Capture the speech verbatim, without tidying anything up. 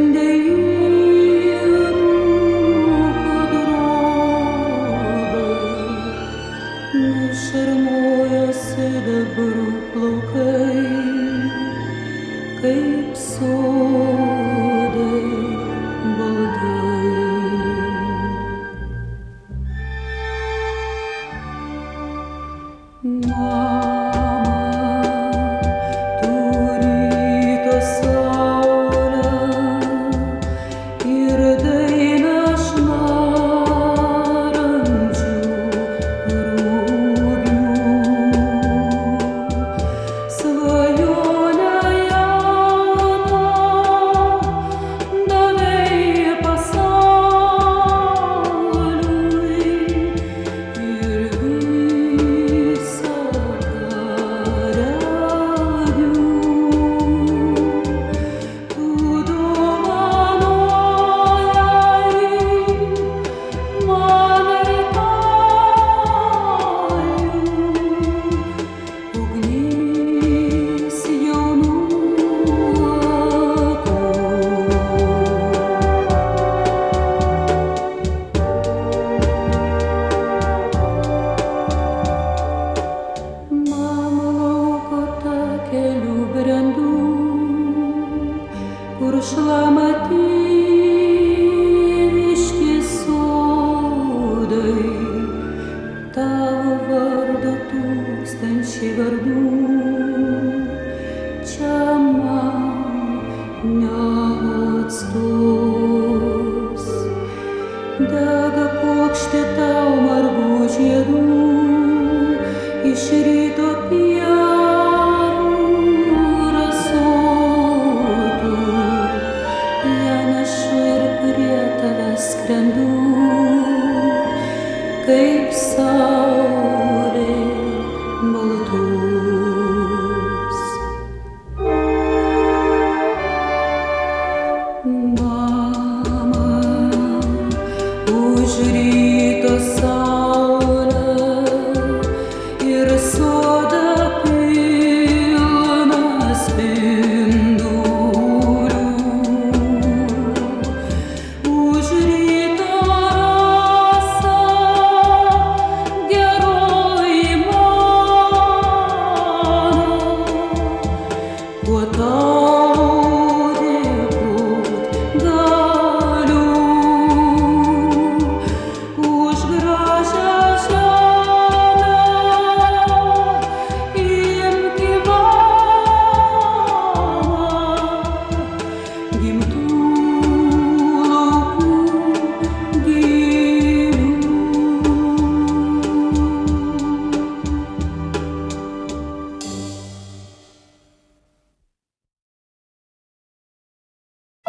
Šarmuojasi dabar plaukai, kaip sodai baldai. Mama, tu ryto saulė ir dainą šnarančių rugių. Svajonę jauną davei pasauliui ir visą regiu. Tu dovanojai manai tajų, ugnis jaunų akų. Mama, lauko takeliu brendu, kur šlamatyviški sodai, tavo vardo tūkstančiai vardų čia man neatstos. Dega puokštė tau margų žiedų iš ryto pievų rasotų. Ją nešu ir prie tavęs skrendu, kaip saulė baltus. Mama, už ryto saulės